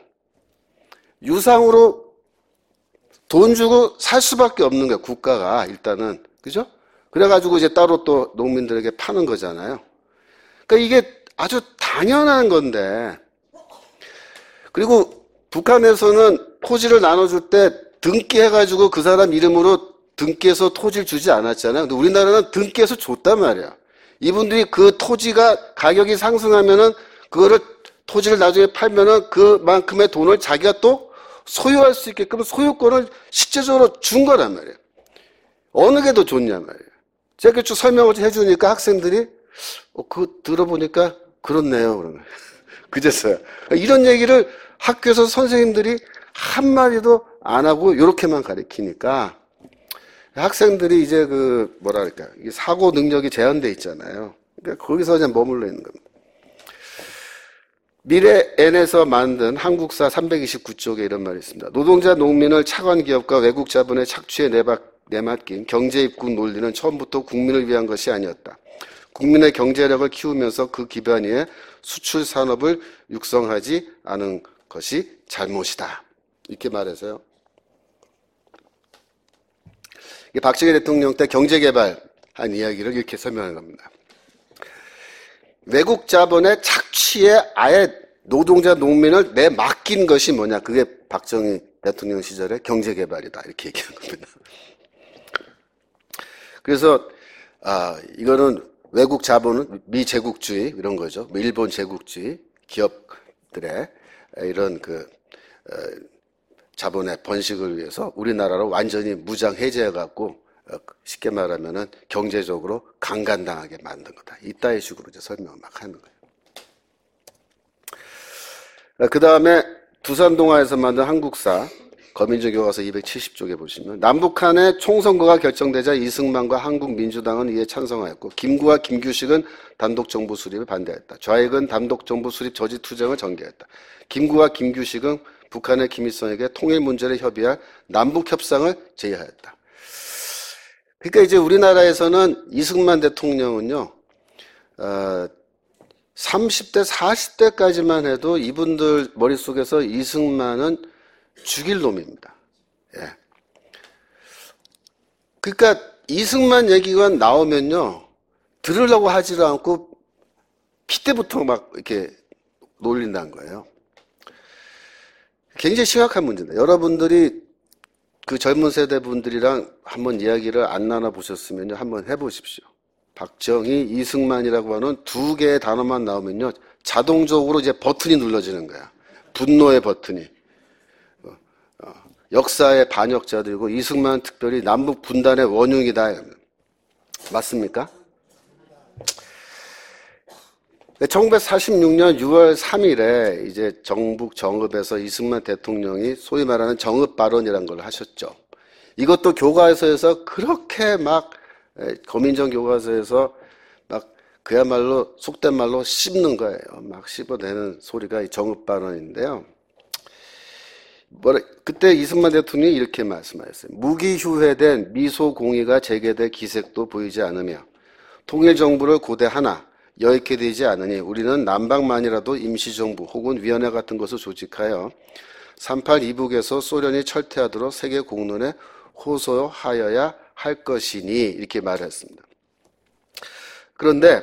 유상으로 돈 주고 살 수밖에 없는 거예요. 국가가 일단은. 그죠? 그래가지고 이제 따로 또 농민들에게 파는 거잖아요. 그러니까 이게 아주 당연한 건데 그리고 북한에서는 토지를 나눠줄 때 등기해가지고 그 사람 이름으로 등기해서 토지를 주지 않았잖아요. 근데 우리나라는 등기해서 줬단 말이야. 이분들이 그 토지가 가격이 상승하면은 그거를 토지를 나중에 팔면은 그만큼의 돈을 자기가 또 소유할 수 있게끔 소유권을 실제적으로 준 거란 말이에요. 어느 게 더 좋냐 말이에요. 제가 쭉 설명을 해주니까 학생들이 그거 들어보니까 그렇네요. 그러면 그제서야 이런 얘기를 학교에서 선생님들이 한마디도 안 하고 이렇게만 가르치니까 학생들이 이제 이 사고 능력이 제한돼 있잖아요. 그러니까 거기서 그냥 머물러 있는 겁니다. 미래 N에서 만든 한국사 329쪽에 이런 말이 있습니다. 노동자 농민을 차관 기업과 외국 자본의 착취에 내맡긴 경제 입국 논리는 처음부터 국민을 위한 것이 아니었다. 국민의 경제력을 키우면서 그 기반 위에 수출 산업을 육성하지 않은 것이 잘못이다. 이렇게 말해서요. 이게 박정희 대통령 때 경제개발한 이야기를 이렇게 설명한 겁니다. 외국 자본의 착취에 아예 노동자 농민을 내맡긴 것이 뭐냐. 그게 박정희 대통령 시절의 경제개발이다. 이렇게 얘기한 겁니다. 그래서 이거는 외국 자본은 미제국주의 이런 거죠. 일본 제국주의 기업들의 이런 자본의 번식을 위해서 우리나라로 완전히 무장 해제해갖고 쉽게 말하면은 경제적으로 강간당하게 만든 거다. 이따위 식으로 이제 설명을 막 하는 거예요. 그 다음에 두산동화에서 만든 한국사 거민정 교과서 270쪽에 보시면 남북한의 총선거가 결정되자 이승만과 한국민주당은 이에 찬성하였고 김구와 김규식은 단독정부 수립을 반대했다. 좌익은 단독정부 수립 저지 투쟁을 전개했다. 김구와 김규식은 북한의 김일성에게 통일 문제를 협의할 남북협상을 제의하였다. 그러니까 이제 우리나라에서는 이승만 대통령은요, 30대, 40대까지만 해도 이분들 머릿속에서 이승만은 죽일 놈입니다. 예. 그러니까 이승만 얘기가 나오면요, 들으려고 하지를 않고 핏대부터 막 이렇게 놀린다는 거예요. 굉장히 심각한 문제입니다. 여러분들이 그 젊은 세대 분들이랑 한번 이야기를 안 나눠보셨으면요, 한번 해보십시오. 박정희, 이승만이라고 하는 두 개의 단어만 나오면요, 자동적으로 이제 버튼이 눌러지는 거야. 분노의 버튼이. 역사의 반역자들이고 이승만 특별히 남북 분단의 원흉이다. 맞습니까? 1946년 6월 3일에 이제 정북 정읍에서 이승만 대통령이 소위 말하는 정읍 발언이라는 걸 하셨죠. 이것도 교과서에서 그렇게 막 거민정 교과서에서 막 그야말로 속된 말로 씹는 거예요. 막 씹어내는 소리가 이 정읍 발언인데요. 그때 이승만 대통령이 이렇게 말씀하셨어요. 무기휴회된 미소공의가 재개될 기색도 보이지 않으며 통일정부를 고대하나 여의케 되지 않으니 우리는 남방만이라도 임시정부 혹은 위원회 같은 것을 조직하여 38 이북에서 소련이 철퇴하도록 세계 공론에 호소하여야 할 것이니 이렇게 말했습니다. 그런데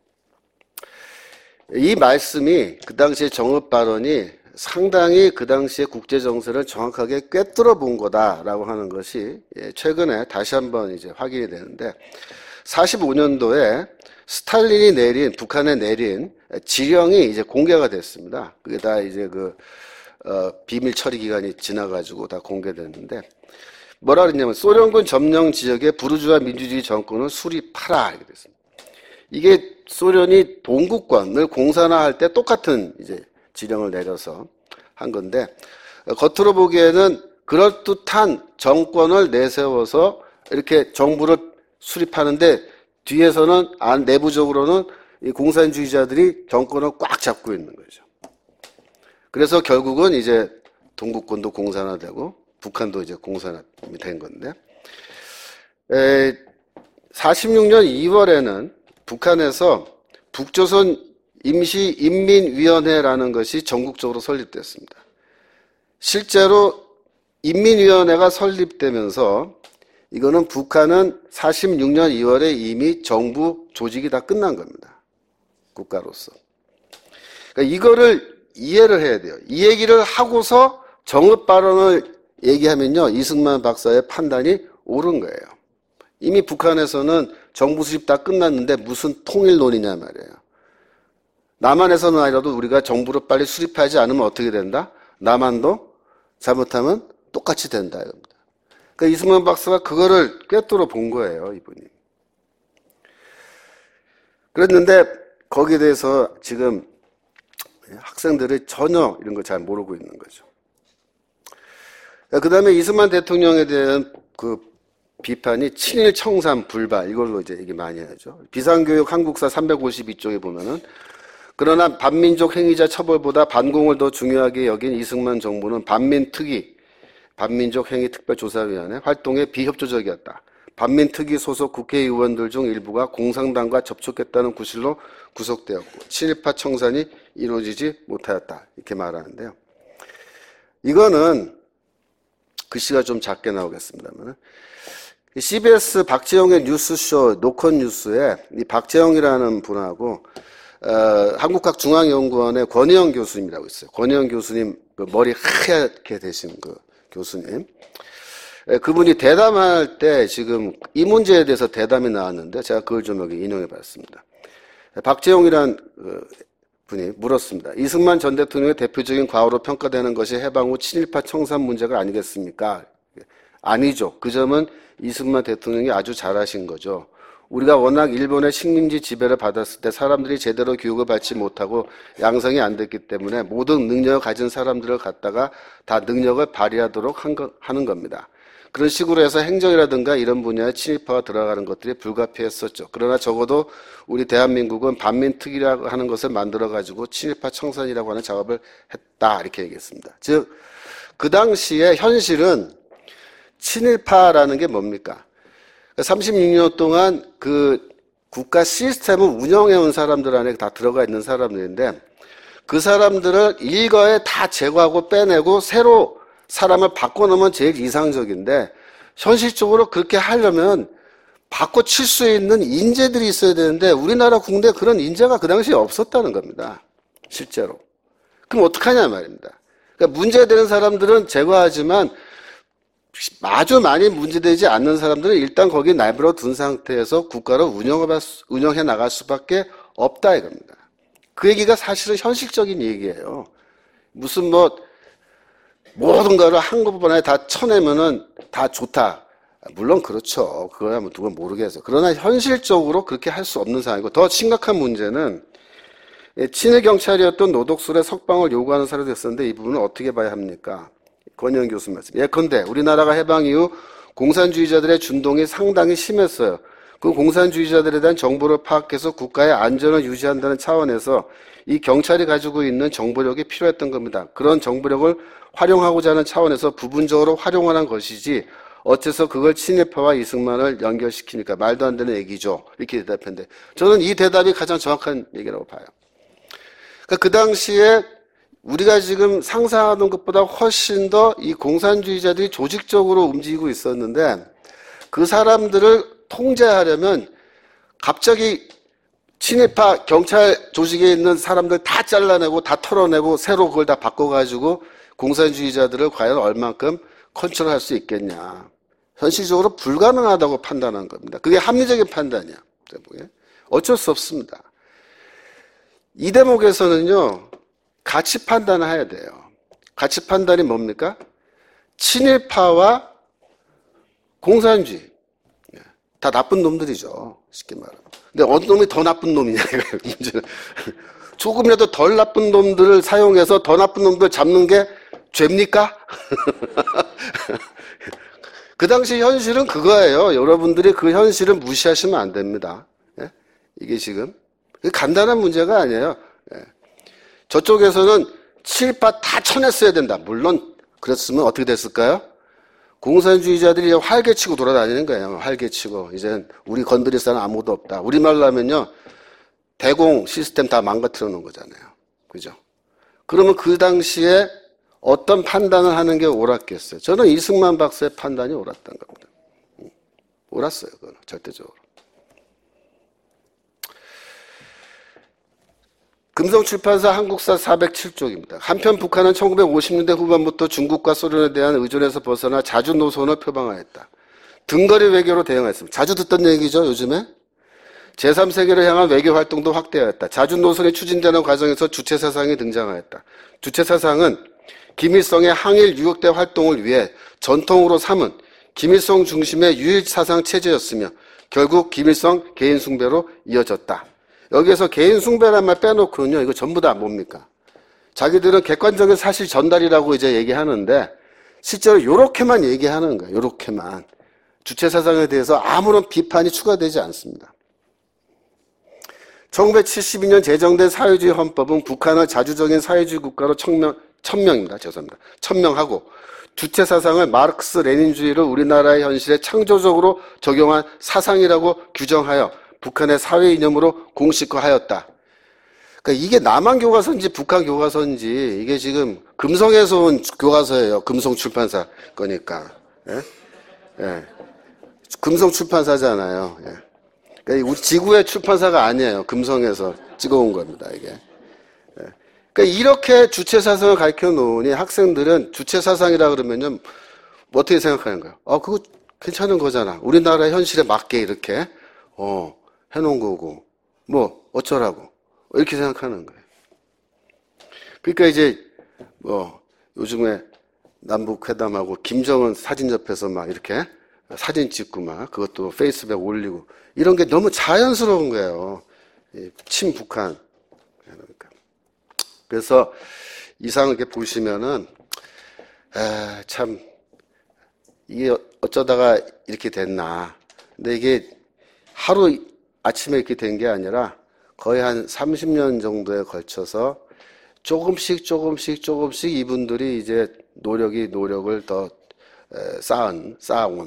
이 말씀이 그 당시에 정읍 발언이 상당히 그 당시에 국제정세를 정확하게 꿰뚫어 본 거다라고 하는 것이 최근에 다시 한번 이제 확인이 되는데 45년도에 스탈린이 내린, 북한에 내린 지령이 이제 공개가 됐습니다. 그게 다 이제 비밀 처리 기간이 지나가지고 다 공개됐는데 뭐라 그랬냐면 소련군 점령 지역의 부르주아 민주주의 정권을 수립하라 이렇게 됐습니다. 이게 소련이 동구권을 공산화할 때 똑같은 이제 지령을 내려서 한 건데 겉으로 보기에는 그럴듯한 정권을 내세워서 이렇게 정부를 수립하는데 뒤에서는 내부적으로는 이 공산주의자들이 정권을 꽉 잡고 있는 거죠. 그래서 결국은 이제 동구권도 공산화되고 북한도 이제 공산화된 건데 46년 2월에는 북한에서 북조선 임시인민위원회라는 것이 전국적으로 설립됐습니다. 실제로 인민위원회가 설립되면서 이거는 북한은 46년 2월에 이미 정부 조직이 다 끝난 겁니다. 국가로서. 그러니까 이거를 이해를 해야 돼요. 이 얘기를 하고서 정읍 발언을 얘기하면요, 이승만 박사의 판단이 옳은 거예요. 이미 북한에서는 정부 수립 다 끝났는데 무슨 통일론이냐 말이에요. 남한에서는 아니라도 우리가 정부를 빨리 수립하지 않으면 어떻게 된다? 남한도 잘못하면 똑같이 된다 이겁니다. 그러니까 이승만 박사가 그거를 꿰뚫어 본 거예요, 이분이. 그랬는데 거기에 대해서 지금 학생들이 전혀 이런 걸 잘 모르고 있는 거죠. 그 다음에 이승만 대통령에 대한 그 비판이 친일 청산 불발 이걸로 이제 얘기 많이 하죠. 비상교육 한국사 352쪽에 보면은 그러나 반민족 행위자 처벌보다 반공을 더 중요하게 여긴 이승만 정부는 반민특위 반민족 행위 특별조사위원회 활동에 비협조적이었다. 반민특위 소속 국회의원들 중 일부가 공산당과 접촉했다는 구실로 구속되었고 친일파 청산이 이루어지지 못하였다. 이렇게 말하는데요. 이거는 글씨가 좀 작게 나오겠습니다만 CBS 박재영의 뉴스쇼 노컷 뉴스에 이 박재영이라는 분하고 한국학중앙연구원의 권혜영 교수님이라고 있어요. 권혜영 교수님, 그 머리 하얗게 되신 그 교수님. 그분이 대담할 때 지금 이 문제에 대해서 대담이 나왔는데 제가 그걸 좀 여기 인용해 봤습니다. 박재용이란 분이 물었습니다. 이승만 전 대통령의 대표적인 과오로 평가되는 것이 해방 후 친일파 청산 문제가 아니겠습니까? 아니죠. 그 점은 이승만 대통령이 아주 잘하신 거죠. 우리가 워낙 일본의 식민지 지배를 받았을 때 사람들이 제대로 교육을 받지 못하고 양성이 안 됐기 때문에 모든 능력을 가진 사람들을 갖다가 다 능력을 발휘하도록 하는 겁니다. 그런 식으로 해서 행정이라든가 이런 분야에 친일파가 들어가는 것들이 불가피했었죠. 그러나 적어도 우리 대한민국은 반민특위라고 하는 것을 만들어가지고 친일파 청산이라고 하는 작업을 했다. 이렇게 얘기했습니다. 즉, 그 당시에 현실은 친일파라는 게 뭡니까? 36년 동안 그 국가 시스템을 운영해온 사람들 안에 다 들어가 있는 사람들인데 그 사람들을 일거에 다 제거하고 빼내고 새로 사람을 바꿔놓으면 제일 이상적인데 현실적으로 그렇게 하려면 바꿔칠 수 있는 인재들이 있어야 되는데 우리나라 국내에 그런 인재가 그 당시에 없었다는 겁니다. 실제로. 그럼 어떡하냐 말입니다. 그러니까 문제되는 사람들은 제거하지만 아주 많이 문제되지 않는 사람들은 일단 거기 내버려 둔 상태에서 국가를 운영해 나갈 수밖에 없다 이겁니다. 그 얘기가 사실은 현실적인 얘기예요. 무슨 모든 거를 한꺼번에 다 쳐내면은 다 좋다. 물론 그렇죠. 그거야 뭐 누가 모르겠어요. 그러나 현실적으로 그렇게 할 수 없는 상황이고 더 심각한 문제는 친일 경찰이었던 노덕술의 석방을 요구하는 사례도 있었는데 이 부분은 어떻게 봐야 합니까? 권영 교수 말씀. 예컨대 우리나라가 해방 이후 공산주의자들의 준동이 상당히 심했어요. 그 공산주의자들에 대한 정보를 파악해서 국가의 안전을 유지한다는 차원에서 이 경찰이 가지고 있는 정보력이 필요했던 겁니다. 그런 정보력을 활용하고자 하는 차원에서 부분적으로 활용하는 것이지 어째서 그걸 친일파와 이승만을 연결시키니까 말도 안 되는 얘기죠. 이렇게 대답했는데 저는 이 대답이 가장 정확한 얘기라고 봐요. 그러니까 그 당시에 우리가 지금 상상하는 것보다 훨씬 더 이 공산주의자들이 조직적으로 움직이고 있었는데 그 사람들을 통제하려면 갑자기 친일파 경찰 조직에 있는 사람들 다 잘라내고 다 털어내고 새로 그걸 다 바꿔가지고 공산주의자들을 과연 얼만큼 컨트롤할 수 있겠냐. 현실적으로 불가능하다고 판단한 겁니다. 그게 합리적인 판단이야. 어쩔 수 없습니다. 이 대목에서는요. 가치 판단을 해야 돼요. 가치 판단이 뭡니까? 친일파와 공산주의. 다 나쁜 놈들이죠. 쉽게 말하면. 근데 어느 놈이 더 나쁜 놈이냐, 이거예요, 문제는. 조금이라도 덜 나쁜 놈들을 사용해서 더 나쁜 놈들 잡는 게 죄입니까? 그 당시 현실은 그거예요. 여러분들이 그 현실을 무시하시면 안 됩니다. 예? 이게 지금. 간단한 문제가 아니에요. 예. 저쪽에서는 친일파 다 쳐냈어야 된다. 물론 그랬으면 어떻게 됐을까요? 공산주의자들이 활개치고 돌아다니는 거예요. 활개치고. 이제 우리 건드릴 사람 아무도 없다. 우리말로 하면요. 대공 시스템 다 망가뜨려 놓은 거잖아요. 그죠? 그러면 그 당시에 어떤 판단을 하는 게 옳았겠어요? 저는 이승만 박사의 판단이 옳았던 겁니다. 옳았어요. 그건 절대적으로. 금성출판사 한국사 407쪽입니다. 한편 북한은 1950년대 후반부터 중국과 소련에 대한 의존에서 벗어나 자주 노선을 표방하였다. 등거리 외교로 대응했습니다. 자주 듣던 얘기죠, 요즘에? 제3세계를 향한 외교 활동도 확대하였다. 자주 노선이 추진되는 과정에서 주체사상이 등장하였다. 주체사상은 김일성의 항일 유격대 활동을 위해 전통으로 삼은 김일성 중심의 유일사상 체제였으며 결국 김일성 개인 숭배로 이어졌다. 여기에서 개인 숭배란 말 빼놓고는요, 이거 전부 다 뭡니까? 자기들은 객관적인 사실 전달이라고 이제 얘기하는데, 실제로 요렇게만 얘기하는 거예요, 요렇게만. 주체사상에 대해서 아무런 비판이 추가되지 않습니다. 1972년 제정된 사회주의 헌법은 북한을 자주적인 사회주의 국가로 천명하고, 주체사상을 마르크스 레닌주의를 우리나라의 현실에 창조적으로 적용한 사상이라고 규정하여 북한의 사회 이념으로 공식화하였다. 그러니까 이게 남한 교과서인지 북한 교과서인지 이게 지금 금성에서 온 교과서예요. 금성 출판사 거니까. 예? 예. 금성 출판사잖아요. 예. 그러니까 우리 지구의 출판사가 아니에요. 금성에서 찍어온 겁니다, 이게. 그러니까 이렇게 주체사상을 가르쳐 놓으니 학생들은 주체사상이라 그러면요, 뭐 어떻게 생각하는 거예요? 그거 괜찮은 거잖아. 우리나라 현실에 맞게 이렇게, 해놓은 거고, 뭐, 어쩌라고. 이렇게 생각하는 거예요. 그러니까 이제, 요즘에 남북회담하고 김정은 사진 옆에서 막 이렇게 사진 찍고 막 그것도 페이스북에 올리고 이런 게 너무 자연스러운 거예요. 친북한. 그러니까. 그래서 이상을 이렇게 보시면은, 참, 이게 어쩌다가 이렇게 됐나. 근데 이게 하루 아침에 이렇게 된 게 아니라 거의 한 30년 정도에 걸쳐서 조금씩 이분들이 이제 노력을 더 쌓아온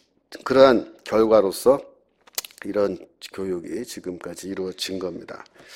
그러한 결과로서 이런 교육이 지금까지 이루어진 겁니다.